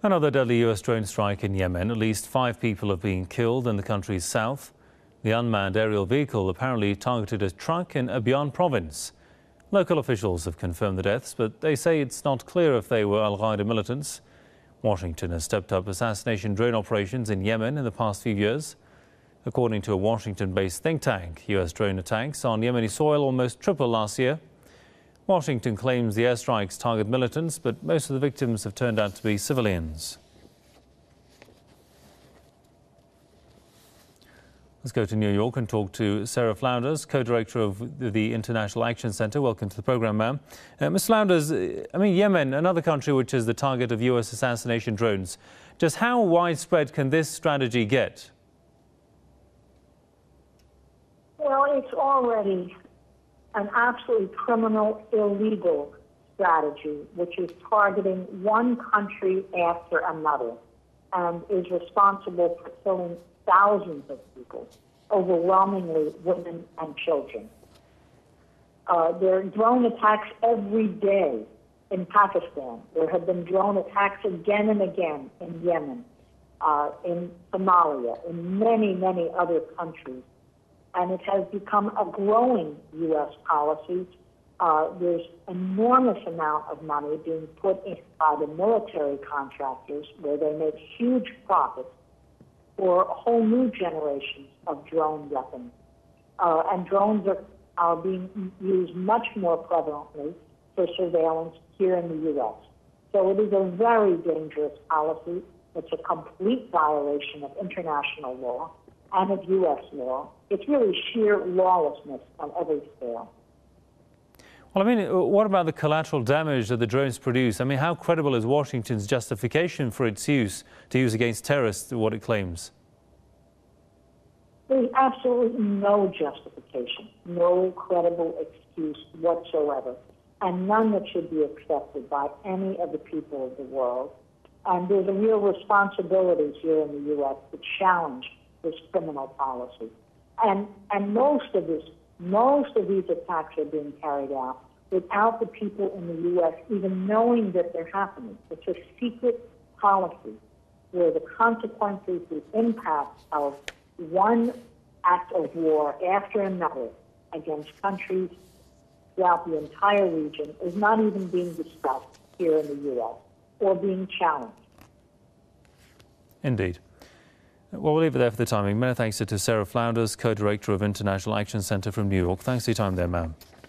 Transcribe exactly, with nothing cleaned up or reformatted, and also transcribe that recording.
Another deadly U S drone strike in Yemen. At least five people have been killed in the country's south. The unmanned aerial vehicle apparently targeted a truck in Abyan province. Local officials have confirmed the deaths, but they say it's not clear if they were Al-Qaeda militants. Washington has stepped up assassination drone operations in Yemen in the past few years. According to a Washington-based think tank, U S drone attacks on Yemeni soil almost tripled last year. Washington claims the airstrikes target militants, but most of the victims have turned out to be civilians. Let's go to New York and talk to Sarah Flounders, co-director of the International Action Center. Welcome to the program, ma'am. Uh, Miz Flounders, I mean, Yemen, another country which is the target of U S assassination drones. Just how widespread can this strategy get? Well, it's already an absolutely criminal, illegal strategy, which is targeting one country after another and is responsible for killing thousands of people, overwhelmingly women and children. Uh, there are drone attacks every day in Pakistan. There have been drone attacks again and again in Yemen, uh, in Somalia, in many, many other countries. And it has become a growing U S policy. Uh, there's enormous amount of money being put in by the military contractors where they make huge profits for whole new generations of drone weapons. Uh, and drones are, are being used much more prevalently for surveillance here in the U S. So it is a very dangerous policy. It's a complete violation of international law and of U S law. It's really sheer lawlessness on every scale. Well, I mean, what about the collateral damage that the drones produce? I mean, how credible is Washington's justification for its use to use against terrorists, what it claims? There's absolutely no justification, no credible excuse whatsoever, and none that should be accepted by any of the people of the world. And there's a real responsibility here in the U S to challenge this criminal policy. And, and most of this, most of these attacks are being carried out without the people in the U S even knowing that they're happening. It's a secret policy where the consequences, the impact of one act of war after another against countries throughout the entire region is not even being discussed here in the U S or being challenged. Indeed. Well, we'll leave it there for the timing. Many thanks to Sarah Flounders, co-director of International Action Center from New York. Thanks for your time there, ma'am.